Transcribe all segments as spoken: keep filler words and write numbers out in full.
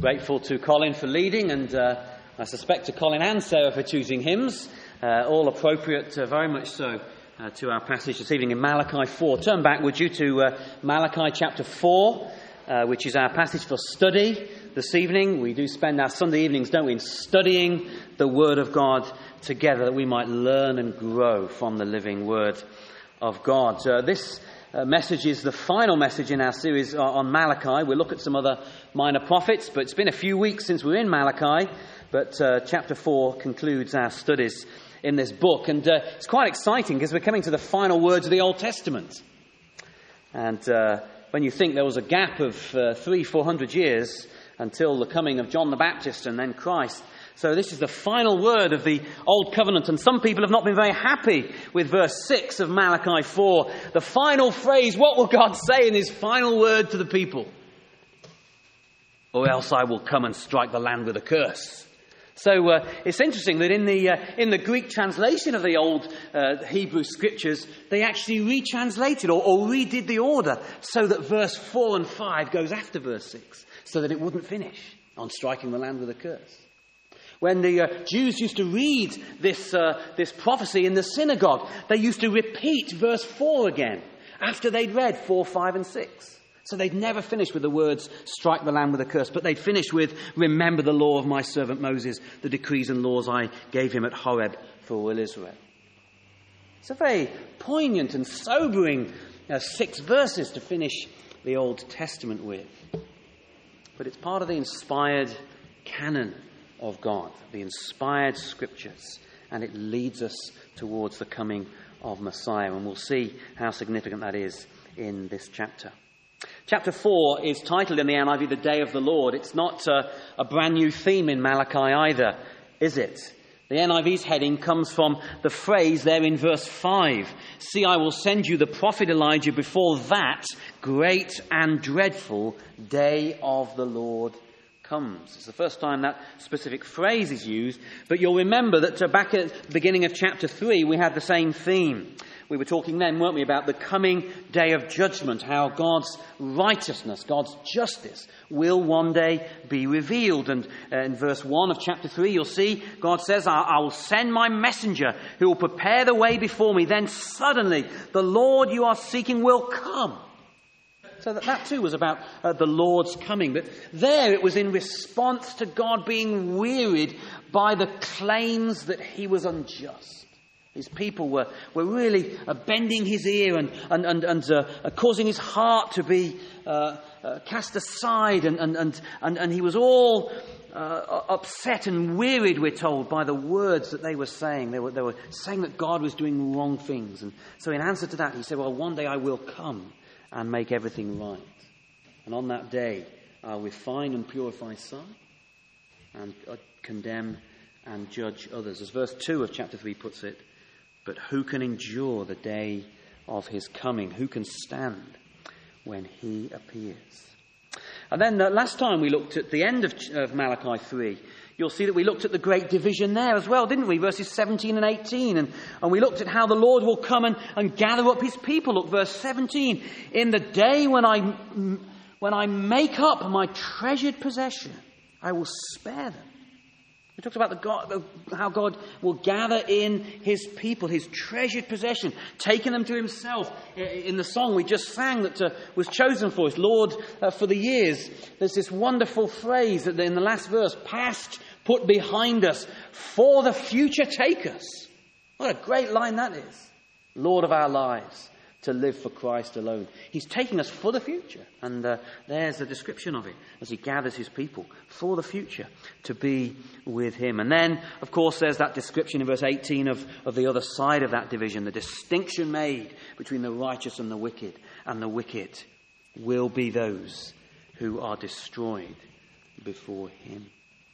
Grateful to Colin for leading, and uh, I suspect to Colin and Sarah for choosing hymns, uh, all appropriate, uh, very much so, uh, to our passage this evening in Malachi four. Turn back, would you, to uh, Malachi chapter four, uh, which is our passage for study this evening. We do spend our Sunday evenings, don't we, in studying the Word of God together, that we might learn and grow from the living Word of God. Uh, this Uh, message is the final message in our series uh, on Malachi. We'll look at some other minor prophets, but it's been a few weeks since we were in Malachi. But uh, chapter four concludes our studies in this book. And uh, it's quite exciting because we're coming to the final words of the Old Testament. And uh, when you think there was a gap of uh, three, four hundred years until the coming of John the Baptist and then Christ, so this is the final word of the Old Covenant, and some people have not been very happy with verse six of Malachi four. The final phrase, what will God say in his final word to the people? Or else I will come and strike the land with a curse. So uh, it's interesting that in the uh, in the Greek translation of the old uh, Hebrew scriptures, they actually retranslated or, or redid the order so that verse four and five goes after verse six, so that it wouldn't finish on striking the land with a curse. When the uh, Jews used to read this uh, this prophecy in the synagogue, they used to repeat verse four again after they'd read four, five and six. So they'd never finish with the words, strike the land with a curse, but they'd finish with, remember the law of my servant Moses, the decrees and laws I gave him at Horeb for all Israel. It's a very poignant and sobering uh, six verses to finish the Old Testament with. But it's part of the inspired canon of God, the inspired scriptures, and it leads us towards the coming of Messiah, and we'll see how significant that is in this chapter. Chapter four is titled in the N I V, The Day of the Lord. It's not uh, a brand new theme in Malachi either, is it? The N I V's heading comes from the phrase there in verse five. See, I will send you the prophet Elijah before that great and dreadful day of the Lord comes. It's the first time that specific phrase is used, but you'll remember that uh, back at the beginning of chapter three, we had the same theme. We were talking then, weren't we, about the coming day of judgment, how God's righteousness, God's justice will one day be revealed. And uh, in verse one of chapter three, you'll see God says, I, I will send my messenger who will prepare the way before me. Then suddenly the Lord you are seeking will come. So that, that too was about uh, the Lord's coming. But there it was in response to God being wearied by the claims that he was unjust. His people were, were really uh, bending his ear and, and, and, and uh, uh, causing his heart to be uh, uh, cast aside. And, and, and, and, and he was all uh, upset and wearied, we're told, by the words that they were saying. They were, they were saying that God was doing wrong things. And so in answer to that, he said, well, one day I will come and make everything right. And on that day, I'll refine and purify some and uh, condemn and judge others. As verse two of chapter three puts it, but who can endure the day of his coming? Who can stand when he appears? And then uh, last time we looked at the end of, of Malachi three, you'll see that we looked at the great division there as well, didn't we? Verses seventeen and eighteen. And, and we looked at how the Lord will come and, and gather up his people. Look, verse seventeen. In the day when I, when I make up my treasured possession, I will spare them. We talked about the God, how God will gather in his people, his treasured possession, taking them to himself. In the song we just sang that uh, was chosen for us, Lord, uh, for the years, there's this wonderful phrase that in the last verse, past put behind us, for the future take us. What a great line that is. Lord of our lives, to live for Christ alone. He's taking us for the future. And uh, there's the description of it as he gathers his people for the future to be with him. And then, of course, there's that description in verse eighteen of, of the other side of that division, the distinction made between the righteous and the wicked. And the wicked will be those who are destroyed before him.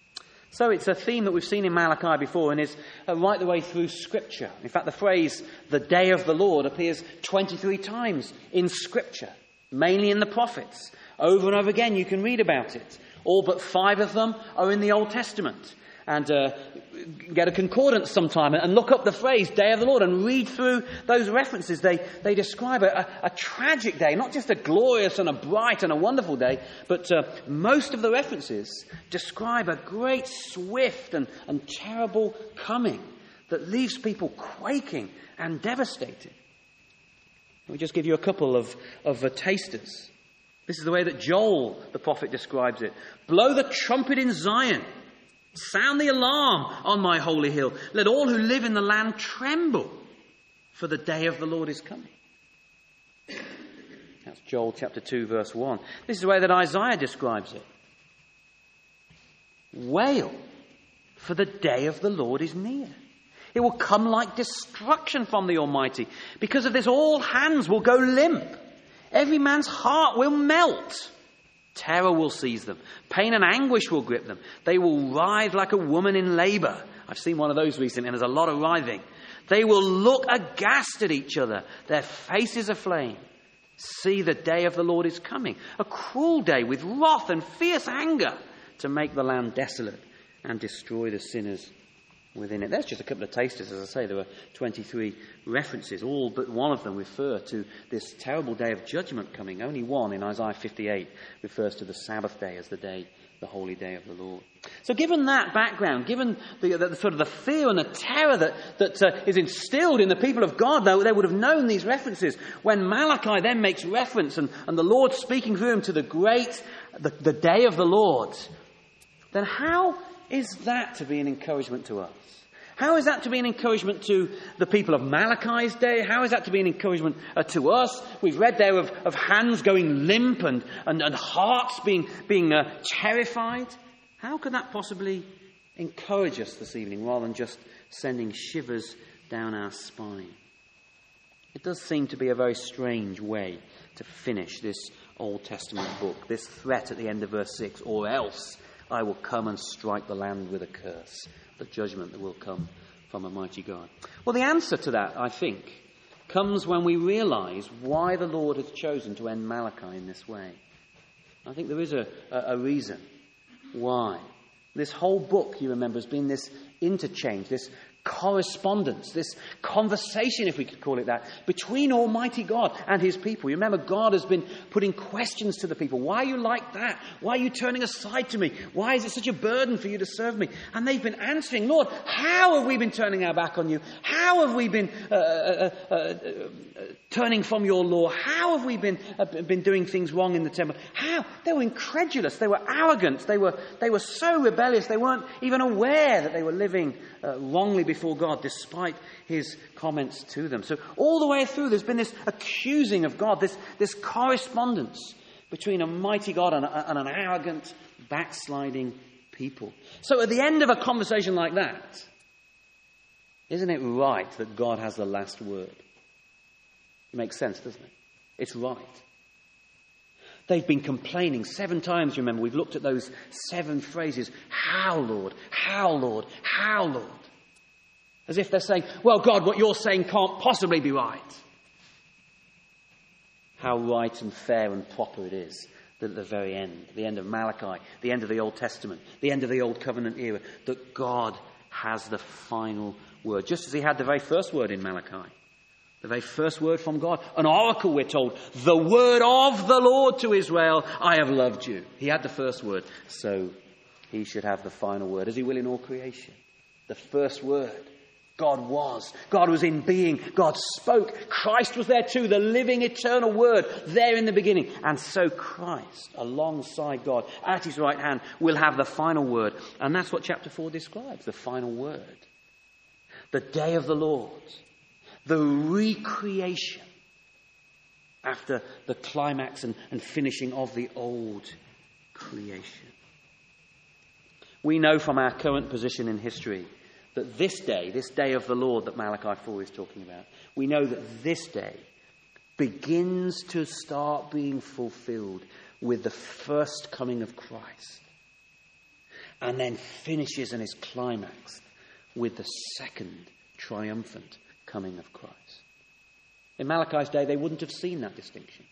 So it's a theme that we've seen in Malachi before and is uh, right the way through Scripture. In fact, the phrase, the day of the Lord, appears twenty-three times in Scripture, mainly in the prophets. Over and over again you can read about it. All but five of them are in the Old Testament. and uh, get a concordance sometime and look up the phrase Day of the Lord and read through those references. They, they describe a, a, a tragic day, not just a glorious and a bright and a wonderful day, but uh, most of the references describe a great, swift and, and terrible coming that leaves people quaking and devastated. Let me just give you a couple of, of uh, tasters. This is the way that Joel, the prophet, describes it. Blow the trumpet in Zion. Sound the alarm on my holy hill. Let all who live in the land tremble, for the day of the Lord is coming. That's Joel chapter two, verse one. This is the way that Isaiah describes it. Wail, for the day of the Lord is near. It will come like destruction from the Almighty. Because of this, all hands will go limp. Every man's heart will melt. Terror will seize them. Pain and anguish will grip them. They will writhe like a woman in labor. I've seen one of those recently, and there's a lot of writhing. They will look aghast at each other, their faces aflame. See, the day of the Lord is coming, a cruel day with wrath and fierce anger to make the land desolate and destroy the sinners within it. There's just a couple of tasters. As I say, there were twenty-three references. All but one of them refer to this terrible day of judgment coming. Only one, in Isaiah fifty-eight, refers to the Sabbath day as the day, the holy day of the Lord. So given that background, given the, the, the sort of the fear and the terror that, that uh, is instilled in the people of God, they, they would have known these references. When Malachi then makes reference, and, and the Lord speaking through him to the great, the, the day of the Lord, then how is that to be an encouragement to us? How is that to be an encouragement to the people of Malachi's day? How is that to be an encouragement uh, to us? We've read there of, of hands going limp and, and, and hearts being, being uh, terrified. How could that possibly encourage us this evening rather than just sending shivers down our spine? It does seem to be a very strange way to finish this Old Testament book, this threat at the end of verse six, or else I will come and strike the land with a curse. The judgment that will come from a mighty God. Well, the answer to that, I think, comes when we realise why the Lord has chosen to end Malachi in this way. I think there is a, a, a reason why. This whole book, you remember, has been this interchange, this correspondence, this conversation, if we could call it that, between Almighty God and his people. You remember, God has been putting questions to the people. Why are you like that? Why are you turning aside to me? Why is it such a burden for you to serve me? And they've been answering, Lord, how have we been turning our back on you? How have we been uh, uh, uh, uh, turning from your law? How have we been uh, been doing things wrong in the temple? How? They were incredulous. They were arrogant. They were they were so rebellious. They weren't even aware that they were living uh, wrongly before God, despite his comments to them. So all the way through, there's been this accusing of God, this, this correspondence between a mighty God and, a, and an arrogant, backsliding people. So at the end of a conversation like that, isn't it right that God has the last word? It makes sense, doesn't it? It's right. They've been complaining seven times, remember. We've looked at those seven phrases. How, Lord? How, Lord? How, Lord? As if they're saying, well, God, what you're saying can't possibly be right. How right and fair and proper it is that at the very end, the end of Malachi, the end of the Old Testament, the end of the Old Covenant era, that God has the final word. Just as he had the very first word in Malachi. The very first word from God. An oracle, we're told. The word of the Lord to Israel, I have loved you. He had the first word. So he should have the final word, as he will in all creation. The first word. God was. God was in being. God spoke. Christ was there too, the living eternal word there in the beginning. And so Christ, alongside God, at his right hand, will have the final word. And that's what chapter four describes, the final word. The day of the Lord. The recreation after the climax and, and finishing of the old creation. We know from our current position in history that this day, this day of the Lord that Malachi four is talking about, we know that this day begins to start being fulfilled with the first coming of Christ, and then finishes and is climaxed with the second triumphant coming of Christ. In Malachi's day, they wouldn't have seen that distinction.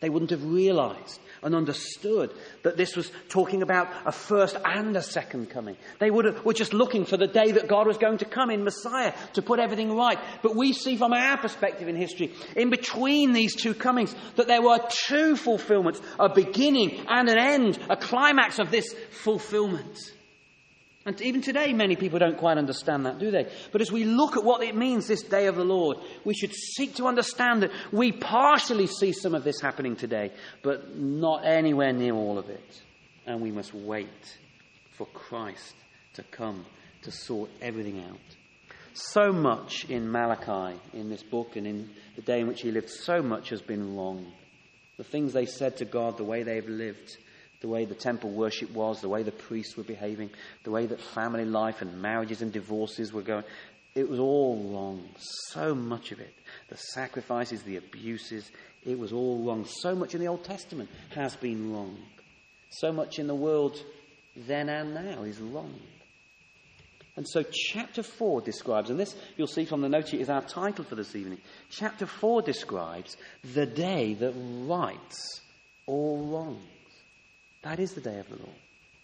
They wouldn't have realized and understood that this was talking about a first and a second coming. They would have, were just looking for the day that God was going to come in Messiah to put everything right. But we see from our perspective in history, in between these two comings, that there were two fulfillments, a beginning and an end, a climax of this fulfillment. And even today, many people don't quite understand that, do they? But as we look at what it means, this day of the Lord, we should seek to understand that we partially see some of this happening today, but not anywhere near all of it. And we must wait for Christ to come to sort everything out. So much in Malachi, in this book, and in the day in which he lived, so much has been wrong. The things they said to God, the way they've lived, the way the temple worship was, the way the priests were behaving, the way that family life and marriages and divorces were going. It was all wrong. So much of it. The sacrifices, the abuses, it was all wrong. So much in the Old Testament has been wrong. So much in the world then and now is wrong. And so chapter four describes, and this you'll see from the note sheet is our title for this evening. Chapter four describes the day that rights all wrongs. That is the day of the Lord.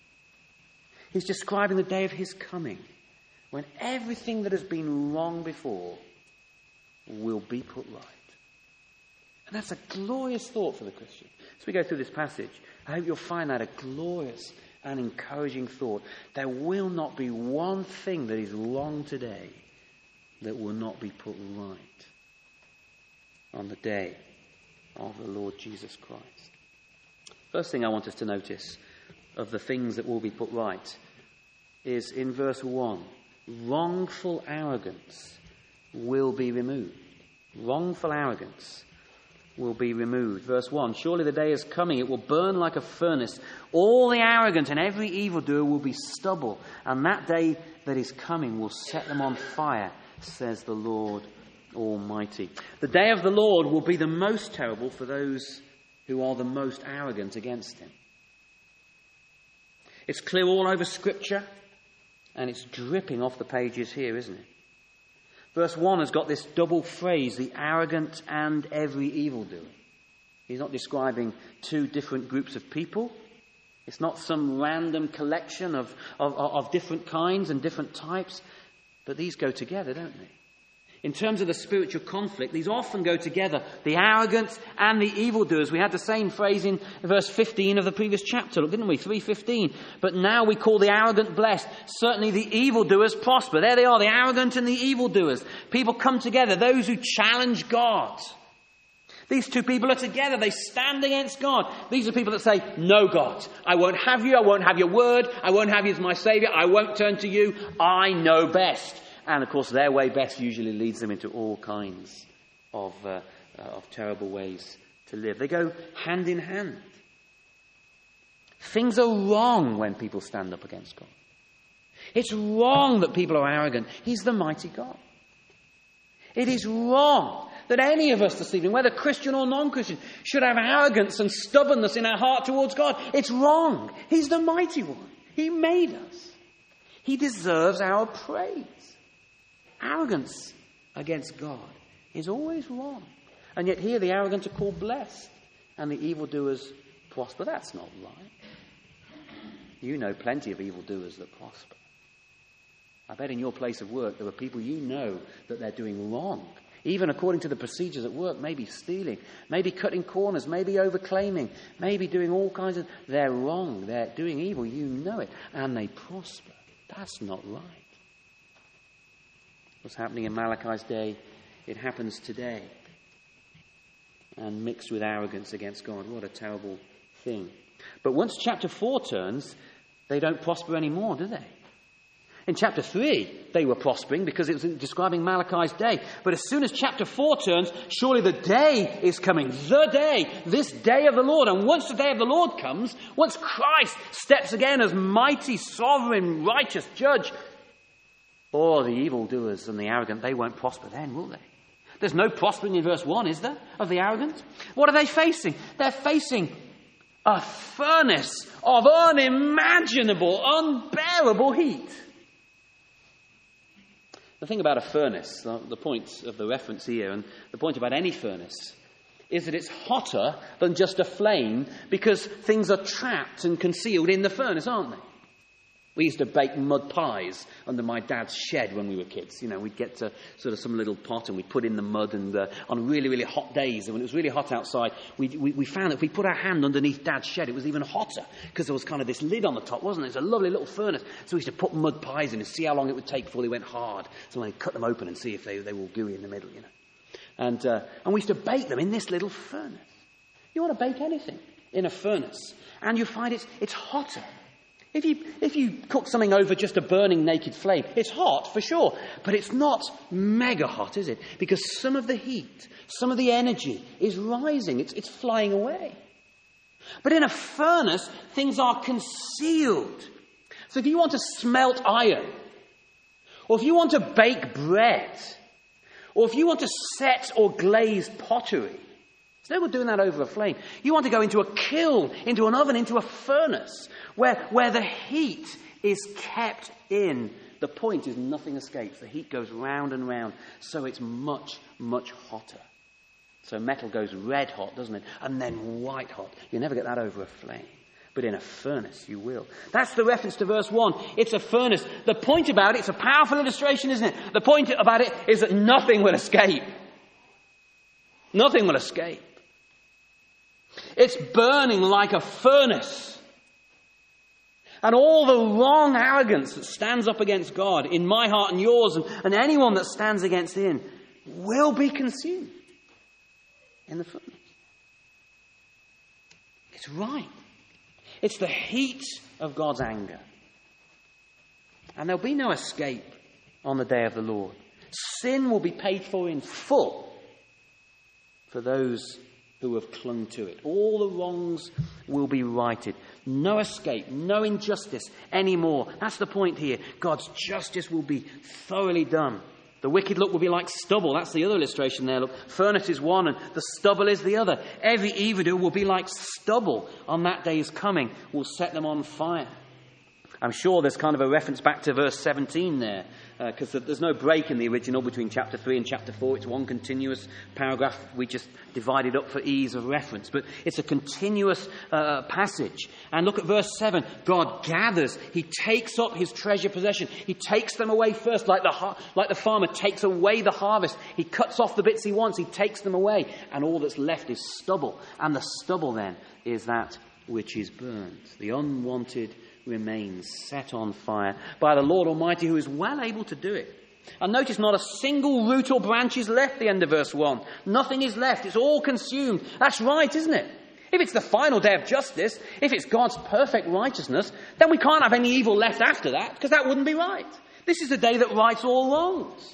He's describing the day of his coming, when everything that has been wrong before will be put right. And that's a glorious thought for the Christian. As we go through this passage, I hope you'll find that a glorious and encouraging thought. There will not be one thing that is wrong today that will not be put right on the day of the Lord Jesus Christ. First thing I want us to notice of the things that will be put right is in verse one. Wrongful arrogance will be removed. Wrongful arrogance will be removed. Verse one. Surely the day is coming. It will burn like a furnace. All the arrogant and every evildoer will be stubble. And that day that is coming will set them on fire, says the Lord Almighty. The day of the Lord will be the most terrible for those who are the most arrogant against him. It's clear all over Scripture, and it's dripping off the pages here, isn't it? Verse one has got this double phrase, the arrogant and every evildoer. He's not describing two different groups of people. It's not some random collection of, of, of different kinds and different types, but these go together, don't they? In terms of the spiritual conflict, these often go together, the arrogant and the evildoers. We had the same phrase in verse fifteen of the previous chapter, didn't we? three fifteen. But now we call the arrogant blessed. Certainly the evildoers prosper. There they are, the arrogant and the evildoers. People come together, those who challenge God. These two people are together. They stand against God. These are people that say, no, God, I won't have you. I won't have your word. I won't have you as my saviour. I won't turn to you. I know best. And, of course, their way best usually leads them into all kinds of, uh, uh, of terrible ways to live. They go hand in hand. Things are wrong when people stand up against God. It's wrong that people are arrogant. He's the mighty God. It is wrong that any of us this evening, whether Christian or non-Christian, should have arrogance and stubbornness in our heart towards God. It's wrong. He's the mighty one. He made us. He deserves our praise. Arrogance against God is always wrong. And yet here the arrogant are called blessed and the evildoers prosper. That's not right. You know plenty of evildoers that prosper. I bet in your place of work there are people you know that they're doing wrong. Even according to the procedures at work, maybe stealing, maybe cutting corners, maybe overclaiming, maybe doing all kinds of... They're wrong. They're doing evil. You know it. And they prosper. That's not right. What's happening in Malachi's day, it happens today. And mixed with arrogance against God. What a terrible thing. But once chapter four turns, they don't prosper anymore, do they? In chapter three, they were prospering because it was describing Malachi's day. But as soon as chapter four turns, surely the day is coming. The day, this day of the Lord. And once the day of the Lord comes, once Christ steps again as mighty, sovereign, righteous judge, oh, the evildoers and the arrogant, they won't prosper then, will they? There's no prospering in verse one, is there, of the arrogant? What are they facing? They're facing a furnace of unimaginable, unbearable heat. The thing about a furnace, the point of the reference here, and the point about any furnace, is that it's hotter than just a flame because things are trapped and concealed in the furnace, aren't they? We used to bake mud pies under my dad's shed when we were kids. You know, we'd get to sort of some little pot and we'd put in the mud, and uh, on really, really hot days, and when it was really hot outside, we, we, we found that if we put our hand underneath Dad's shed, it was even hotter because there was kind of this lid on the top, wasn't it? It was a lovely little furnace. So we used to put mud pies in and see how long it would take before they went hard. So we'd cut them open and see if they, they were all gooey in the middle, you know. And, uh, and we used to bake them in this little furnace. You want to bake anything in a furnace, and you find it's, it's hotter. If you, if you cook something over just a burning naked flame, it's hot for sure, but it's not mega hot, is it? Because some of the heat, some of the energy is rising, it's, it's flying away. But in a furnace, things are concealed. So if you want to smelt iron, or if you want to bake bread, or if you want to set or glaze pottery, it's no good doing that over a flame. You want to go into a kiln, into an oven, into a furnace, where, where the heat is kept in. The point is nothing escapes. The heat goes round and round, so it's much, much hotter. So metal goes red hot, doesn't it? And then white hot. You never get that over a flame. But in a furnace, you will. That's the reference to verse one. It's a furnace. The point about it, it's a powerful illustration, isn't it? The point about it is that nothing will escape. Nothing will escape. It's burning like a furnace. And all the wrong arrogance that stands up against God in my heart and yours, and, and anyone that stands against him, will be consumed in the furnace. It's right. It's the heat of God's anger. And there'll be no escape on the day of the Lord. Sin will be paid for in full for those who have clung to it. All the wrongs will be righted. No escape, no injustice anymore. That's the point here. God's justice will be thoroughly done. The wicked, look, will be like stubble. That's the other illustration there. Look, furnace is one and the stubble is the other. Every evildoer will be like stubble on that day is coming. Will set them on fire. I'm sure there's kind of a reference back to verse seventeen there, because uh, there's no break in the original between chapter three and chapter four. It's one continuous paragraph. We just divided up for ease of reference. But it's a continuous uh, passage. And look at verse seven. God gathers. He takes up his treasure possession. He takes them away first, like the, ha- like the farmer takes away the harvest. He cuts off the bits he wants. He takes them away. And all that's left is stubble. And the stubble then is that which is burned. The unwanted remains set on fire by the Lord Almighty, who is well able to do it. And notice not a single root or branch is left, the end of verse one. Nothing is left. It's all consumed. That's right, isn't it? If it's the final day of justice, if it's God's perfect righteousness, then we can't have any evil left after that, because that wouldn't be right. This is the day that rights all wrongs.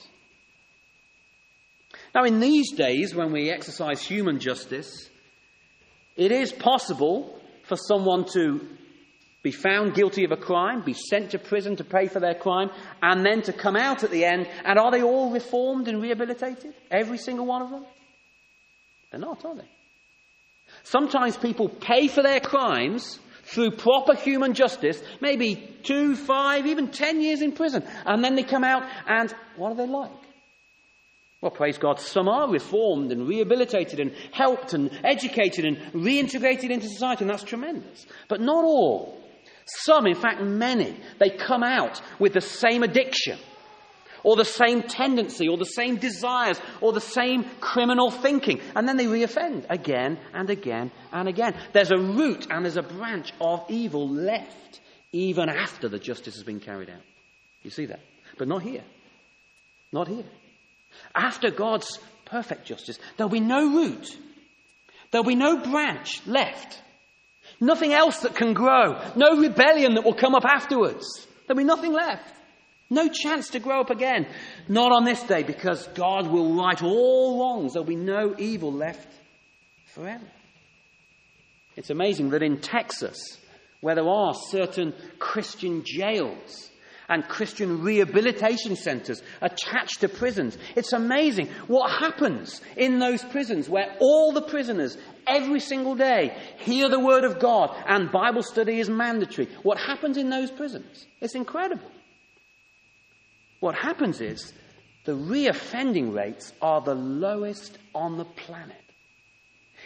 Now, in these days, when we exercise human justice, it is possible for someone to be found guilty of a crime, be sent to prison to pay for their crime, and then to come out at the end. And are they all reformed and rehabilitated? Every single one of them? They're not, are they? Sometimes people pay for their crimes through proper human justice, maybe two, five, even ten years in prison. And then they come out and what are they like? Well, praise God, some are reformed and rehabilitated and helped and educated and reintegrated into society, and that's tremendous. But not all. Some, in fact many, they come out with the same addiction or the same tendency or the same desires or the same criminal thinking, and then they reoffend again and again and again. There's a root and there's a branch of evil left even after the justice has been carried out. You see that? But not here. Not here. After God's perfect justice, there'll be no root. There'll be no branch left. Nothing else that can grow. No rebellion that will come up afterwards. There'll be nothing left. No chance to grow up again. Not on this day, because God will right all wrongs. There'll be no evil left forever. It's amazing that in Texas, where there are certain Christian jails and Christian rehabilitation centres attached to prisons, it's amazing what happens in those prisons where all the prisoners every single day hear the word of God and Bible study is mandatory. What happens in those prisons? It's incredible. What happens is the reoffending rates are the lowest on the planet.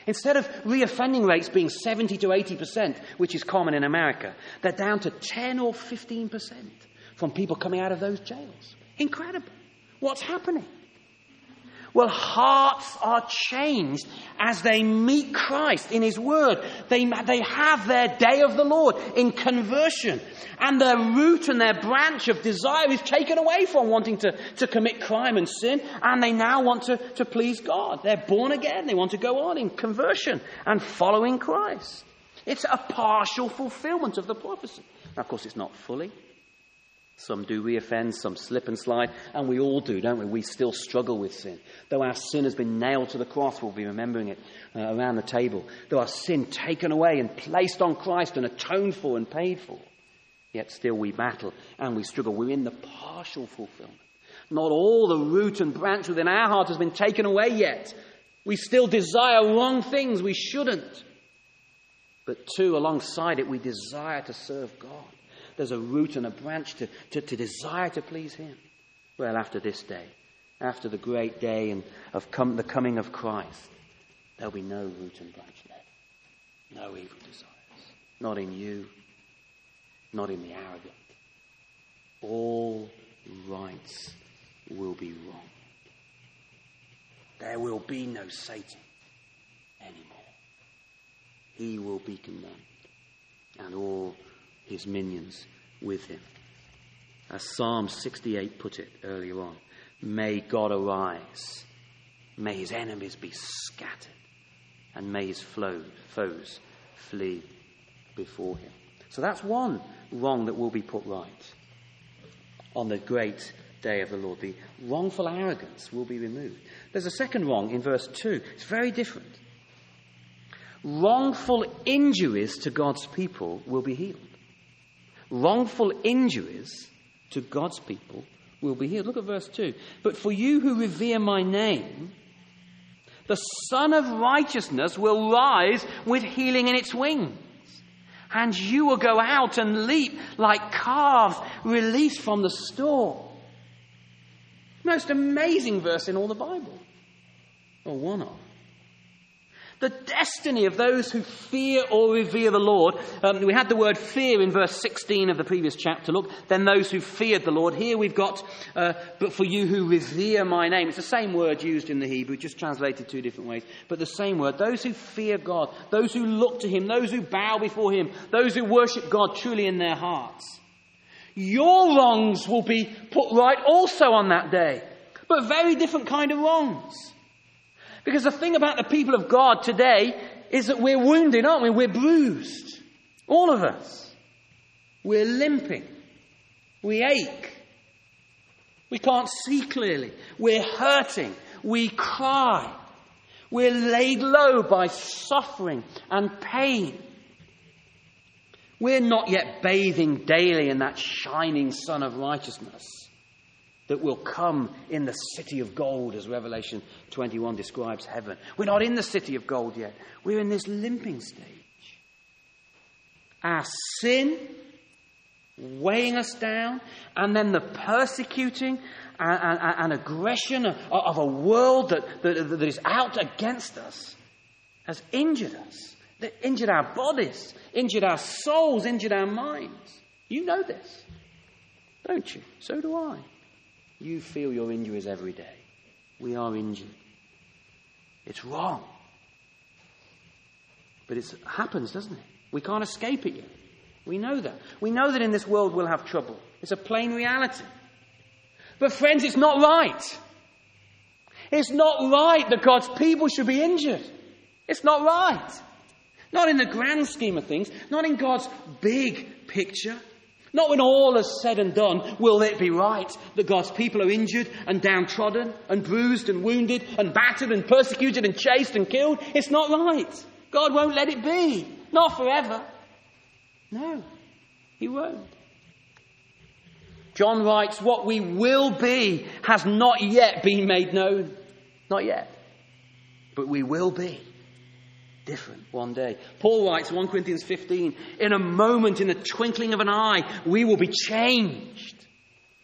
Instead of reoffending rates being seventy to eighty percent, which is common in America, they're down to ten or fifteen percent from people coming out of those jails. Incredible. What's happening? Well, hearts are changed as they meet Christ in his word. They, they have their day of the Lord in conversion. And their root and their branch of desire is taken away from wanting to, to commit crime and sin. And they now want to, to please God. They're born again. They want to go on in conversion and following Christ. It's a partial fulfillment of the prophecy. Now, of course, it's not fully. Some do reoffend, some slip and slide, and we all do, don't we? We still struggle with sin. Though our sin has been nailed to the cross, we'll be remembering it uh, around the table. Though our sin taken away and placed on Christ and atoned for and paid for, yet still we battle and we struggle. We're in the partial fulfillment. Not all the root and branch within our heart has been taken away yet. We still desire wrong things we shouldn't. But too, alongside it, we desire to serve God. There's a root and a branch to, to, to desire to please him. Well, after this day, after the great day and of come, the coming of Christ, there'll be no root and branch left. No evil desires. Not in you. Not in the arrogant. All rights will be wrong. There will be no Satan anymore. He will be condemned. And all his minions with him. As Psalm sixty-eight put it earlier on, may God arise, may his enemies be scattered, and may his flow, foes flee before him. So that's one wrong that will be put right on the great day of the Lord. The wrongful arrogance will be removed. There's a second wrong in verse two. It's very different. Wrongful injuries to God's people will be healed. Wrongful injuries to God's people will be healed. Look at verse two. But for you who revere my name, the Son of Righteousness will rise with healing in its wings. And you will go out and leap like calves released from the stall. Most amazing verse in all the Bible. Or one of. The destiny of those who fear or revere the Lord. Um, we had the word fear in verse sixteen of the previous chapter. Look, then those who feared the Lord. Here we've got, uh, but for you who revere my name. It's the same word used in the Hebrew, just translated two different ways. But the same word. Those who fear God. Those who look to him. Those who bow before him. Those who worship God truly in their hearts. Your wrongs will be put right also on that day. But very different kind of wrongs. Because the thing about the people of God today is that we're wounded, aren't we? We're bruised. All of us. We're limping. We ache. We can't see clearly. We're hurting. We cry. We're laid low by suffering and pain. We're not yet bathing daily in that shining sun of righteousness that will come in the city of gold, as Revelation twenty-one describes heaven. We're not in the city of gold yet. We're in this limping stage. Our sin weighing us down, and then the persecuting and, and, and aggression of, of a world that, that, that is out against us has injured us. That injured our bodies, injured our souls, injured our minds. You know this, don't you? So do I. You feel your injuries every day. We are injured. It's wrong. But it happens, doesn't it? We can't escape it yet. We know that. We know that in this world we'll have trouble. It's a plain reality. But friends, it's not right. It's not right that God's people should be injured. It's not right. Not in the grand scheme of things. Not in God's big picture. Not when all is said and done will it be right that God's people are injured and downtrodden and bruised and wounded and battered and persecuted and chased and killed. It's not right. God won't let it be. Not forever. No, he won't. John writes, what we will be has not yet been made known. Not yet. But we will be different one day. Paul writes, First Corinthians fifteen, in a moment, in the twinkling of an eye, we will be changed.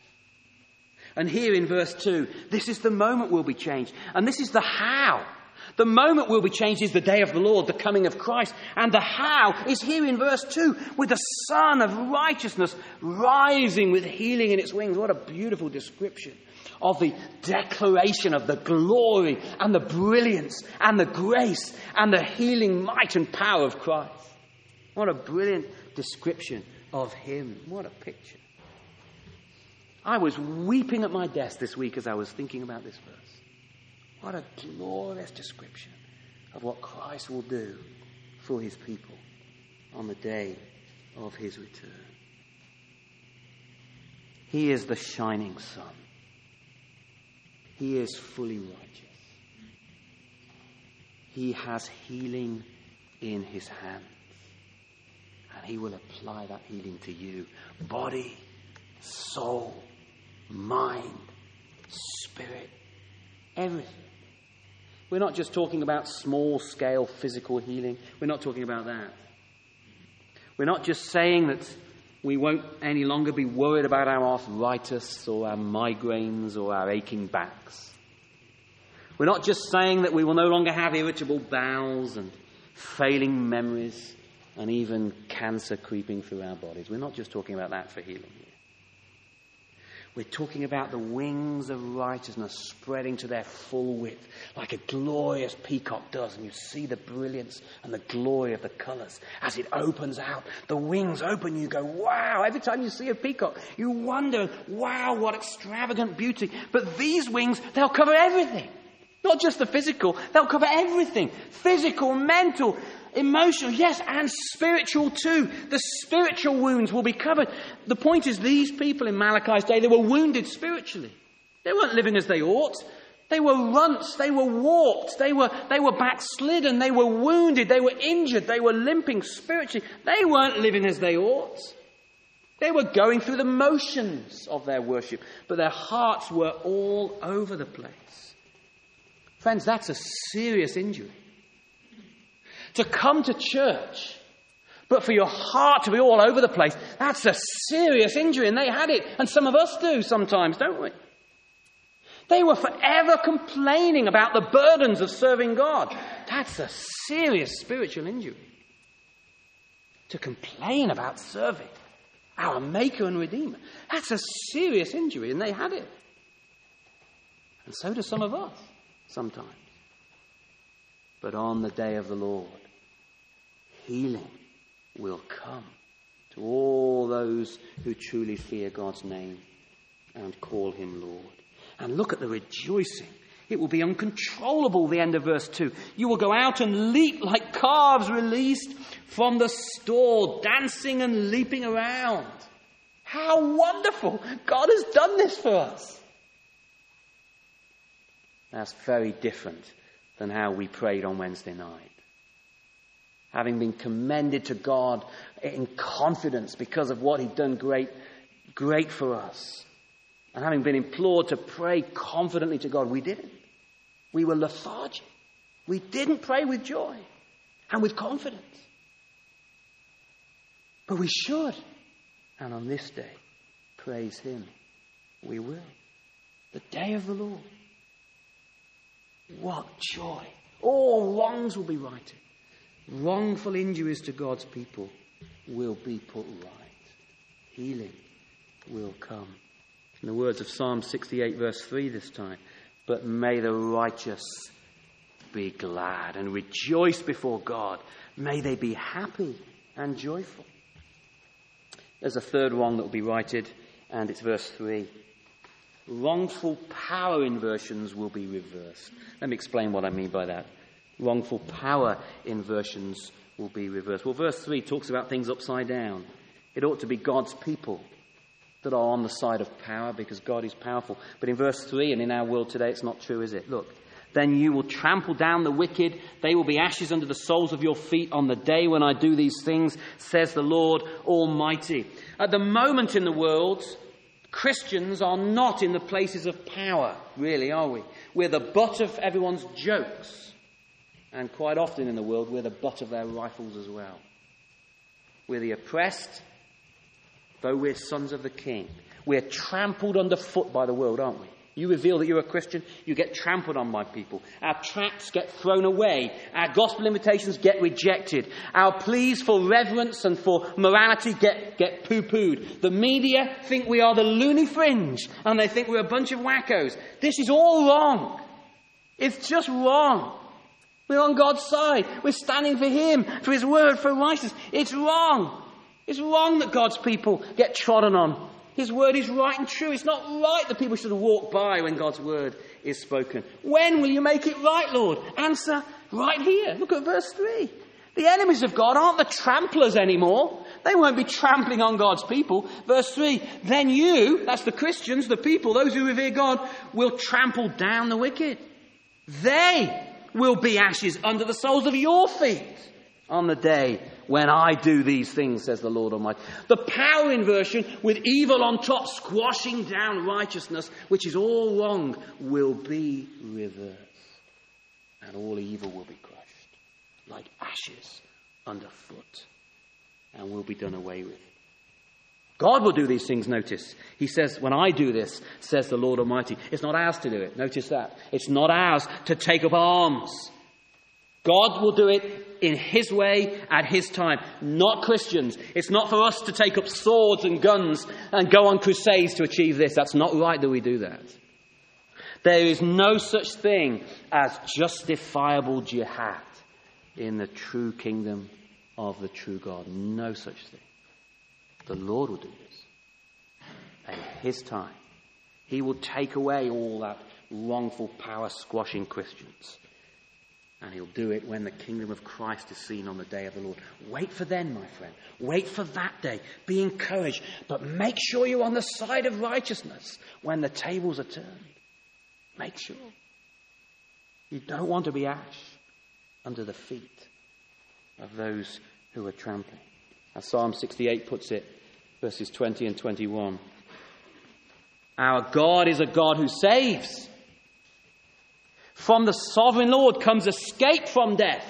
And here in verse two, this is the moment we'll be changed. And this is the how. The moment will be changed is the day of the Lord, the coming of Christ. And the how is here in verse two, with the sun of righteousness rising with healing in its wings. What a beautiful description of the declaration of the glory and the brilliance and the grace and the healing might and power of Christ. What a brilliant description of him. What a picture. I was weeping at my desk this week as I was thinking about this verse. What a glorious description of what Christ will do for his people on the day of his return. He is the shining sun. He is fully righteous. He has healing in his hands. And he will apply that healing to you. Body, soul, mind, spirit, everything. We're not just talking about small-scale physical healing. We're not talking about that. We're not just saying that we won't any longer be worried about our arthritis or our migraines or our aching backs. We're not just saying that we will no longer have irritable bowels and failing memories and even cancer creeping through our bodies. We're not just talking about that for healing here. We're talking about the wings of righteousness spreading to their full width, like a glorious peacock does. And you see the brilliance and the glory of the colours as it opens out. The wings open, you go, wow. Every time you see a peacock, you wonder, wow, what extravagant beauty. But these wings, they'll cover everything. Not just the physical, they'll cover everything. Physical, mental, emotional, yes, and spiritual too. The spiritual wounds will be covered. The point is, these people in Malachi's day, they were wounded spiritually. They weren't living as they ought. They were runts. They were warped. They were, they were backslidden. They were wounded. They were injured. They were limping spiritually. They weren't living as they ought. They were going through the motions of their worship, but their hearts were all over the place. Friends, that's a serious injury. To come to church, but for your heart to be all over the place, that's a serious injury, and they had it. And some of us do sometimes, don't we? They were forever complaining about the burdens of serving God. That's a serious spiritual injury. To complain about serving our Maker and Redeemer, that's a serious injury, and they had it. And so do some of us sometimes. But on the day of the Lord, healing will come to all those who truly fear God's name and call him Lord. And look at the rejoicing. It will be uncontrollable, the end of verse two. You will go out and leap like calves released from the stall, dancing and leaping around. How wonderful! God has done this for us. That's very different than how we prayed on Wednesday night. Having been commended to God in confidence because of what he'd done great, great for us. And having been implored to pray confidently to God, we didn't. We were lethargic. We didn't pray with joy and with confidence. But we should. And on this day, praise him. We will. The day of the Lord. What joy. All wrongs will be righted. Wrongful injuries to God's people will be put right. Healing will come. In the words of Psalm sixty-eight, verse three this time, but may the righteous be glad and rejoice before God. May they be happy and joyful. There's a third wrong that will be righted, and it's verse three. Wrongful power inversions will be reversed. Let me explain what I mean by that. Wrongful power inversions will be reversed. Well, verse three talks about things upside down. It ought to be God's people that are on the side of power because God is powerful. But in verse three, and in our world today, it's not true, is it? Look, then you will trample down the wicked. They will be ashes under the soles of your feet on the day when I do these things, says the Lord Almighty. At the moment in the world, Christians are not in the places of power, really, are we? We're the butt of everyone's jokes. And quite often in the world, we're the butt of their rifles as well. We're the oppressed, though we're sons of the King. We're trampled underfoot by the world, aren't we? You reveal that you're a Christian, you get trampled on by people. Our tracts get thrown away. Our gospel invitations get rejected. Our pleas for reverence and for morality get, get poo-pooed. The media think we are the loony fringe, and they think we're a bunch of wackos. This is all wrong. It's just wrong. We're on God's side. We're standing for Him, for His word, for righteousness. It's wrong. It's wrong that God's people get trodden on. His word is right and true. It's not right that people should walk by when God's word is spoken. When will you make it right, Lord? Answer, right here. Look at verse three. The enemies of God aren't the tramplers anymore. They won't be trampling on God's people. Verse three, then you, that's the Christians, the people, those who revere God, will trample down the wicked. They will be ashes under the soles of your feet on the day when I do these things, says the Lord Almighty. The power inversion, with evil on top, squashing down righteousness, which is all wrong, will be reversed. And all evil will be crushed like ashes underfoot and will be done away with. God will do these things, notice. He says, when I do this, says the Lord Almighty. It's not ours to do it. Notice that. It's not ours to take up arms. God will do it in His way at His time, not Christians. It's not for us to take up swords and guns and go on crusades to achieve this. That's not right that we do that. There is no such thing as justifiable jihad in the true kingdom of the true God. No such thing. The Lord will do this at His time. He will take away all that wrongful power squashing Christians. And He'll do it when the kingdom of Christ is seen on the day of the Lord. Wait for then, my friend. Wait for that day. Be encouraged. But make sure you're on the side of righteousness when the tables are turned. Make sure. You don't want to be ash under the feet of those who are trampling. As Psalm sixty-eight puts it, verses twenty and twenty-one. Our God is a God who saves. From the sovereign Lord comes escape from death.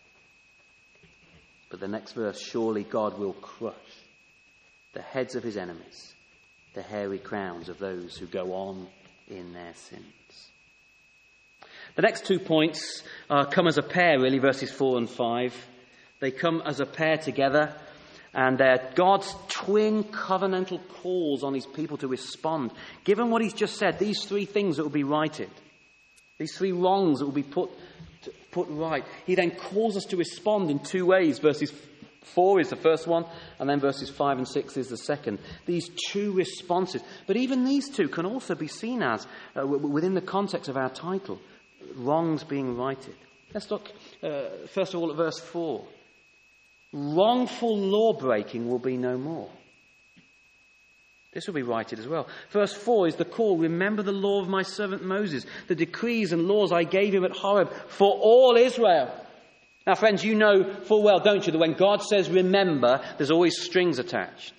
But the next verse, surely God will crush the heads of His enemies, the hairy crowns of those who go on in their sins. The next two points uh, come as a pair, really, verses four and five. They come as a pair together, and they're God's twin covenantal calls on His people to respond. Given what He's just said, these three things that will be righted, these three wrongs that will be put put right. He then calls us to respond in two ways. Verses four is the first one, and then verses five and six is the second. These two responses. But even these two can also be seen as, uh, w- within the context of our title, wrongs being righted. Let's look uh, first of all at verse four. Wrongful law breaking will be no more. This will be righted as well. Verse four is the call. Remember the law of my servant Moses, the decrees and laws I gave him at Horeb for all Israel. Now, friends, you know full well, don't you, that when God says remember, there's always strings attached.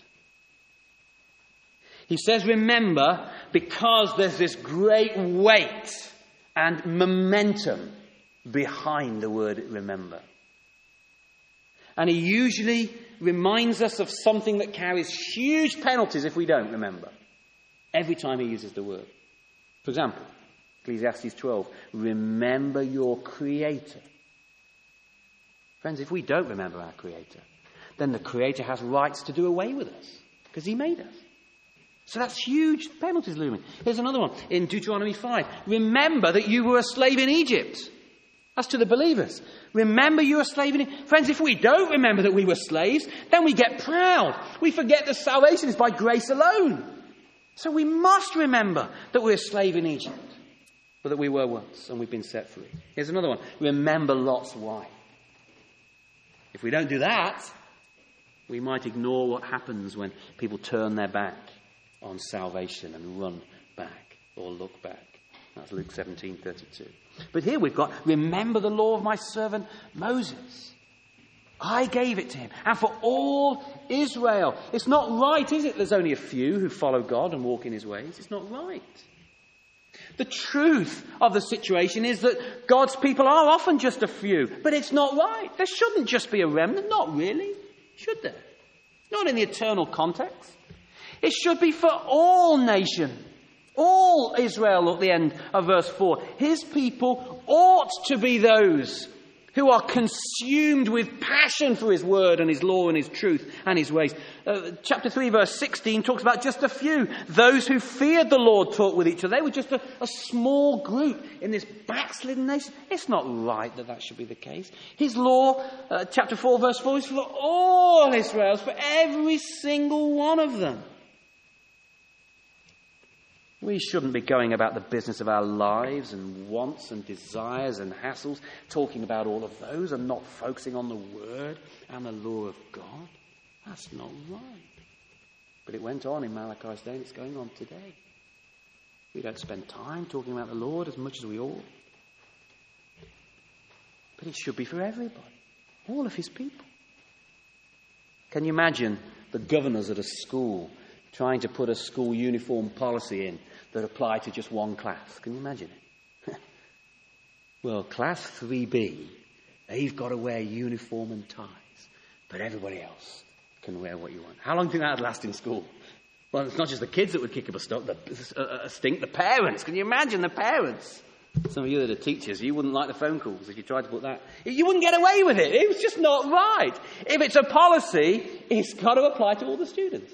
He says remember because there's this great weight and momentum behind the word remember. And he usually reminds us of something that carries huge penalties if we don't remember. Every time he uses the word. For example, Ecclesiastes twelve, remember your Creator. Friends, if we don't remember our Creator, then the Creator has rights to do away with us because He made us. So that's huge penalties looming. Here's another one in Deuteronomy five. Remember that you were a slave in Egypt. That's to the believers. Remember you were a slave in Egypt. Friends, if we don't remember that we were slaves, then we get proud. We forget that salvation is by grace alone. So we must remember that we're a slave in Egypt, but that we were once and we've been set free. Here's another one. Remember Lot's wife. If we don't do that, we might ignore what happens when people turn their back on salvation and run back or look back. That's Luke seventeen thirty-two. But here we've got, remember the law of my servant Moses. I gave it to him. And for all Israel. It's not right, is it? There's only a few who follow God and walk in His ways. It's not right. The truth of the situation is that God's people are often just a few. But it's not right. There shouldn't just be a remnant. Not really. Should there? Not in the eternal context. It should be for all nations. All Israel, at the end of verse four, his people ought to be those who are consumed with passion for his word and his law and his truth and his ways. Uh, chapter three, verse sixteen talks about just a few. Those who feared the Lord talked with each other. They were just a, a small group in this backslidden nation. It's not right that that should be the case. His law, uh, chapter four, verse four, is for all Israel, for every single one of them. We shouldn't be going about the business of our lives and wants and desires and hassles, talking about all of those and not focusing on the word and the law of God. That's not right. But it went on in Malachi's day and it's going on today. We don't spend time talking about the Lord as much as we ought. But it should be for everybody, all of his people. Can you imagine the governors at a school trying to put a school uniform policy in that apply to just one class? Can you imagine it? Well, class three B, they've got to wear uniform and ties, but everybody else can wear what you want. How long do you think that would last in school? Well, it's not just the kids that would kick up a, st- the, a stink, the parents. Can you imagine the parents? Some of you that are teachers, you wouldn't like the phone calls if you tried to put that. You wouldn't get away with it. It was just not right. If it's a policy, it's got to apply to all the students.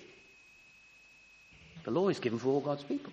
The law is given for all God's people.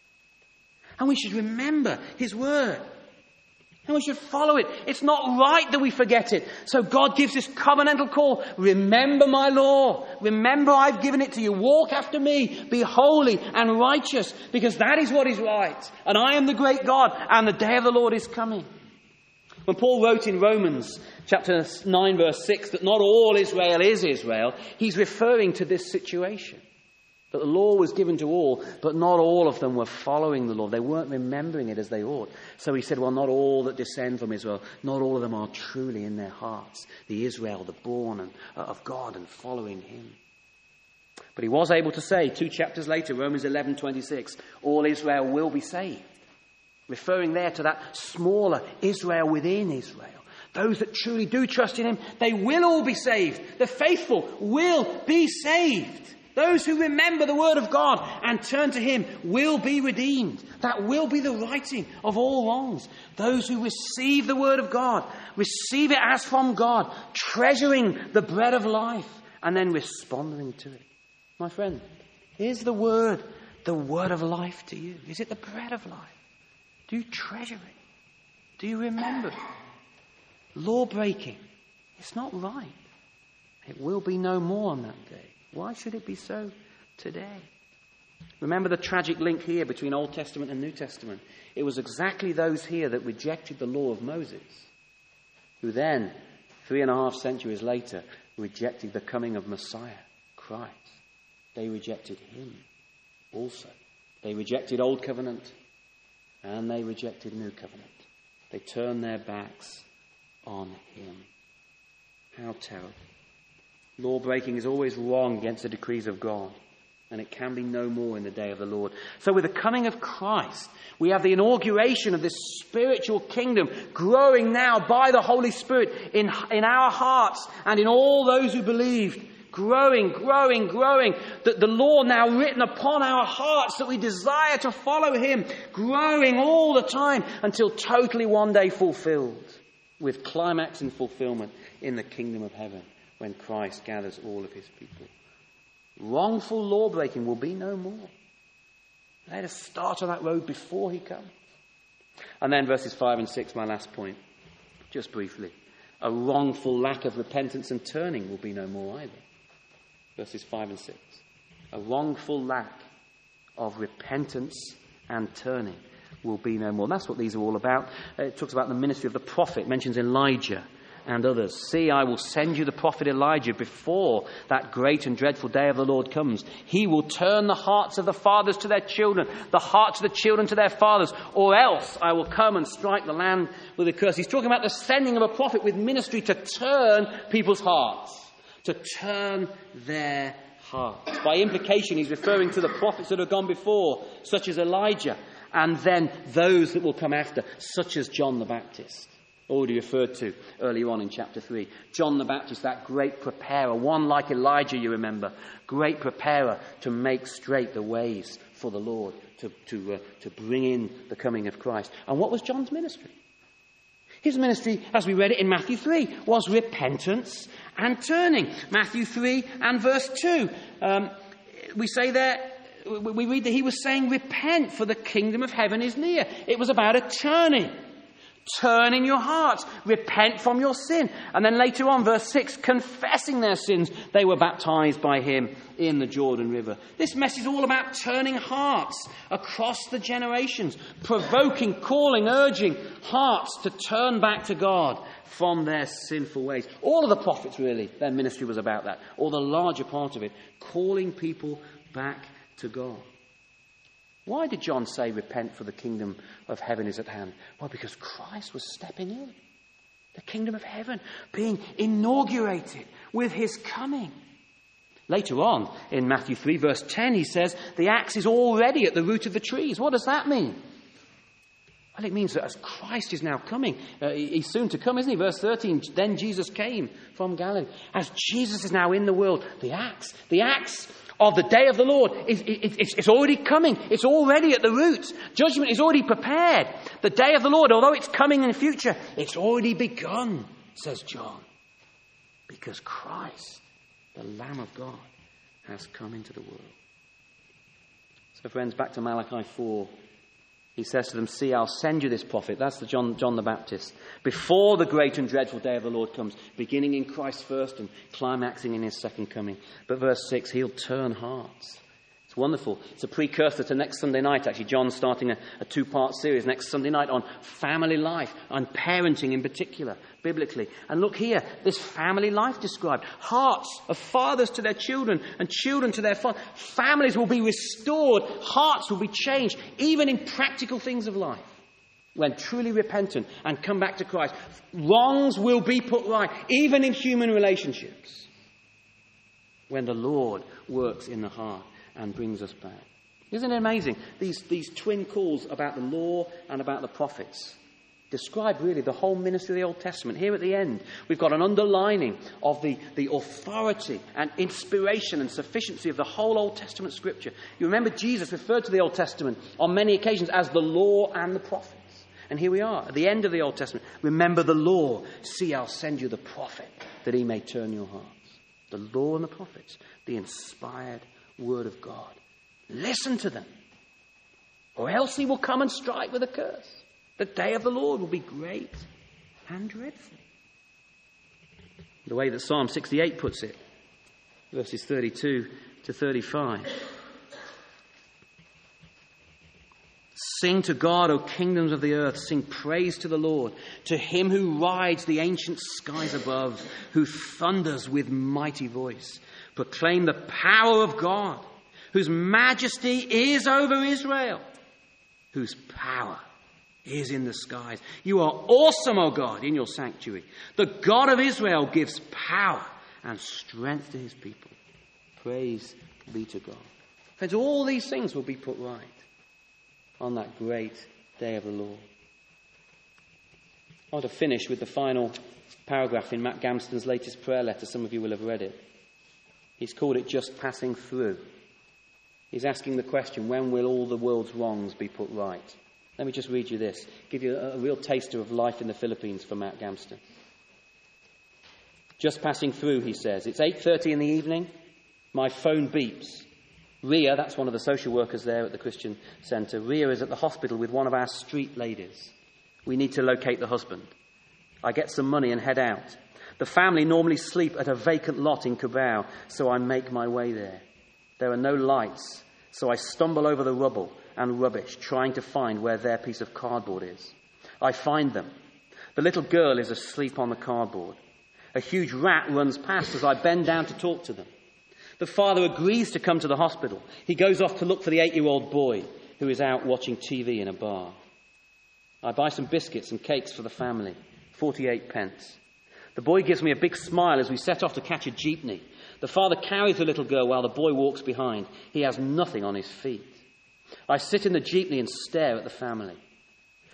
And we should remember his word. And we should follow it. It's not right that we forget it. So God gives this covenantal call. Remember my law. Remember I've given it to you. Walk after me. Be holy and righteous, because that is what is right. And I am the great God, and the day of the Lord is coming. When Paul wrote in Romans chapter nine verse six that not all Israel is Israel, he's referring to this situation. That the law was given to all, but not all of them were following the law. They weren't remembering it as they ought. So he said, well, not all that descend from Israel, not all of them are truly in their hearts the Israel, the born and, uh, of God and following him. But he was able to say, two chapters later, Romans eleven twenty-six, all Israel will be saved. Referring there to that smaller Israel within Israel. Those that truly do trust in him, they will all be saved. The faithful will be saved. Those who remember the word of God and turn to him will be redeemed. That will be the righting of all wrongs. Those who receive the word of God, receive it as from God, treasuring the bread of life, and then responding to it. My friend, is the word the word of life to you? Is it the bread of life? Do you treasure it? Do you remember it? Law breaking, it's not right. It will be no more on that day. Why should it be so today? Remember the tragic link here between Old Testament and New Testament. It was exactly those here that rejected the law of Moses, who then, three and a half centuries later, rejected the coming of Messiah, Christ. They rejected him also. They rejected Old Covenant and they rejected New Covenant. They turned their backs on him. How terrible. Law breaking is always wrong against the decrees of God, and it can be no more in the day of the Lord. So with the coming of Christ, we have the inauguration of this spiritual kingdom growing now by the Holy Spirit in, in our hearts and in all those who believed. Growing, growing, growing. The, the law now written upon our hearts that we desire to follow him. Growing all the time until totally one day fulfilled. With climax and fulfillment in the kingdom of heaven. When Christ gathers all of his people. Wrongful law breaking will be no more. Let us start on that road before he comes. And then verses five and six, my last point, just briefly. A wrongful lack of repentance and turning will be no more either. Verses five and six. A wrongful lack of repentance and turning will be no more. And that's what these are all about. It talks about the ministry of the prophet, mentions Elijah and others. See, I will send you the prophet Elijah before that great and dreadful day of the Lord comes. He will turn the hearts of the fathers to their children, the hearts of the children to their fathers, or else I will come and strike the land with a curse. He's talking about the sending of a prophet with ministry to turn people's hearts, to turn their hearts. By implication, he's referring to the prophets that have gone before, such as Elijah, and then those that will come after, such as John the Baptist. already referred to earlier on in chapter three. John the Baptist, that great preparer, one like Elijah, you remember, great preparer to make straight the ways for the Lord, to, to, uh, to bring in the coming of Christ. And what was John's ministry? His ministry, as we read it in Matthew three, was repentance and turning. Matthew three and verse two. Um, we say there, we read that he was saying, repent, for the kingdom of heaven is near. It was about a turning. Turn in your hearts. Repent from your sin. And then later on, verse six, confessing their sins, they were baptized by him in the Jordan River. This message is all about turning hearts across the generations, provoking, calling, urging hearts to turn back to God from their sinful ways. All of the prophets, really, their ministry was about that, or the larger part of it, calling people back to God. Why did John say, repent, for the kingdom of heaven is at hand? Well, because Christ was stepping in. The kingdom of heaven being inaugurated with his coming. Later on, in Matthew three, verse ten, he says, the axe is already at the root of the trees. What does that mean? Well, it means that as Christ is now coming, uh, he's soon to come, isn't he? Verse thirteen, then Jesus came from Galilee. As Jesus is now in the world, the axe, the axe of the day of the Lord, is, it, it's, it's already coming. It's already at the root. Judgment is already prepared. The day of the Lord, although it's coming in the future, it's already begun, says John. Because Christ, the Lamb of God, has come into the world. So friends, back to Malachi four. He says to them, see, I'll send you this prophet. That's the John, John the Baptist. Before the great and dreadful day of the Lord comes, beginning in Christ first and climaxing in his second coming. But verse six, he'll turn hearts. It's wonderful. It's a precursor to next Sunday night, actually. John's starting a, a two-part series next Sunday night on family life, on parenting in particular, biblically. And look here, this family life described. Hearts of fathers to their children and children to their fathers. Families will be restored. Hearts will be changed, even in practical things of life. When truly repentant and come back to Christ, wrongs will be put right, even in human relationships. When the Lord works in the heart and brings us back. Isn't it amazing? These, these twin calls about the law and about the prophets describe really the whole ministry of the Old Testament. Here at the end, we've got an underlining of the, the authority and inspiration and sufficiency of the whole Old Testament scripture. You remember Jesus referred to the Old Testament on many occasions as the law and the prophets. And here we are, at the end of the Old Testament. Remember the law. See, I'll send you the prophet, that he may turn your hearts. The law and the prophets, the inspired word of God. Listen to them, or else he will come and strike with a curse. The day of the Lord will be great and dreadful. The way that Psalm sixty-eight puts it, verses thirty-two to thirty-five. Sing to God, O kingdoms of the earth. Sing praise to the Lord, to him who rides the ancient skies above, who thunders with mighty voice. Proclaim the power of God, whose majesty is over Israel, whose power is in the skies. You are awesome, O God, in your sanctuary. The God of Israel gives power and strength to his people. Praise be to God. Friends, all these things will be put right on that great day of the Lord. I want to finish with the final paragraph in Matt Gamston's latest prayer letter. Some of you will have read it. He's called it Just Passing Through. He's asking the question, when will all the world's wrongs be put right? Let me just read you this, give you a, a real taster of life in the Philippines for Matt Gamston. Just passing through, he says. It's eight thirty in the evening. My phone beeps. Ria, that's one of the social workers there at the Christian Centre. Ria is at the hospital with one of our street ladies. We need to locate the husband. I get some money and head out. The family normally sleep at a vacant lot in Cubao, so I make my way there. There are no lights, so I stumble over the rubble and rubbish, trying to find where their piece of cardboard is. I find them. The little girl is asleep on the cardboard. A huge rat runs past as I bend down to talk to them. The father agrees to come to the hospital. He goes off to look for the eight-year-old boy who is out watching T V in a bar. I buy some biscuits and cakes for the family, forty-eight pence. The boy gives me a big smile as we set off to catch a jeepney. The father carries the little girl while the boy walks behind. He has nothing on his feet. I sit in the jeepney and stare at the family.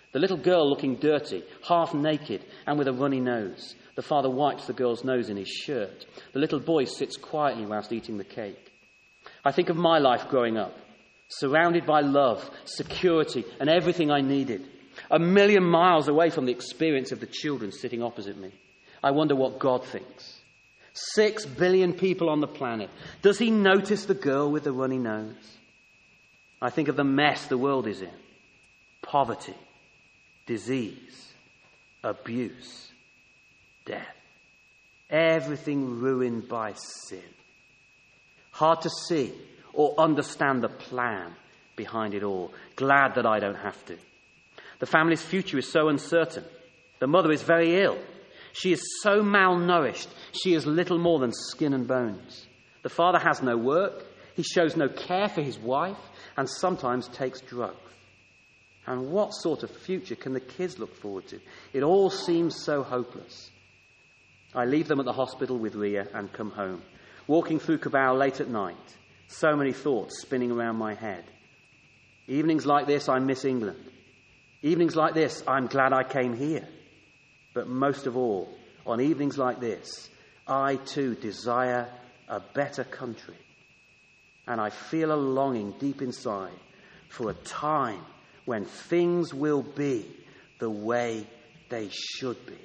The little girl looking dirty, half naked, and with a runny nose. The father wipes the girl's nose in his shirt. The little boy sits quietly whilst eating the cake. I think of my life growing up, surrounded by love, security, and everything I needed. A million miles away from the experience of the children sitting opposite me. I wonder what God thinks. Six billion people on the planet. Does he notice the girl with the runny nose? I think of the mess the world is in. Poverty, disease, abuse, death. Everything ruined by sin. Hard to see or understand the plan behind it all. Glad that I don't have to. The family's future is so uncertain. The mother is very ill. She is so malnourished, she is little more than skin and bones. The father has no work. He shows no care for his wife and sometimes takes drugs. And what sort of future can the kids look forward to? It all seems so hopeless. I leave them at the hospital with Ria and come home, walking through Cabal late at night. So many thoughts spinning around my head. Evenings like this, I miss England. Evenings like this, I'm glad I came here. But most of all, on evenings like this, I too desire a better country. And I feel a longing deep inside for a time when things will be the way they should be.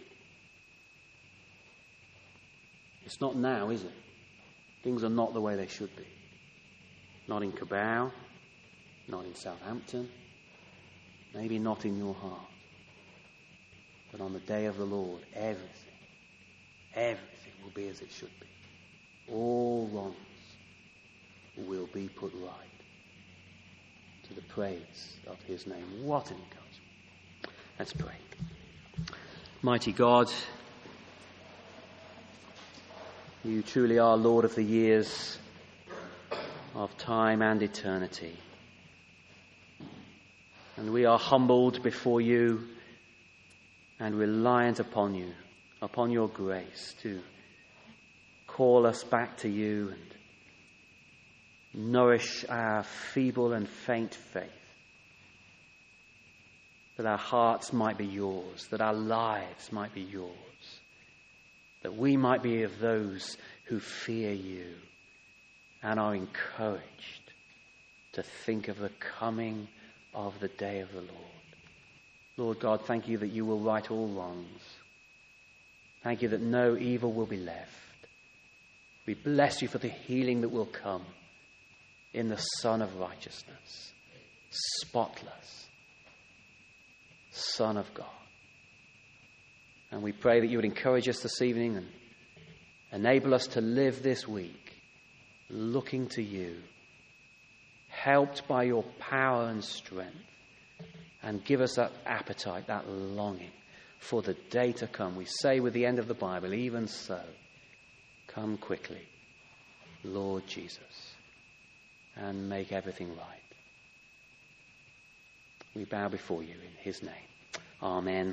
It's not now, is it? Things are not the way they should be. Not in Cabal, not in Southampton, maybe not in your heart. But on the day of the Lord, everything, everything will be as it should be. All wrongs will be put right to the praise of his name. What an encouragement. Let's pray. Mighty God, you truly are Lord of the years, of time and eternity. And we are humbled before you and reliant upon you, upon your grace to call us back to you and nourish our feeble and faint faith, that our hearts might be yours, that our lives might be yours, that we might be of those who fear you and are encouraged to think of the coming of the day of the Lord. Lord God, thank you that you will right all wrongs. Thank you that no evil will be left. We bless you for the healing that will come in the Son of Righteousness, spotless Son of God. And we pray that you would encourage us this evening and enable us to live this week looking to you, helped by your power and strength. And give us that appetite, that longing for the day to come. We say with the end of the Bible, even so, come quickly, Lord Jesus, and make everything right. We bow before you in his name. Amen.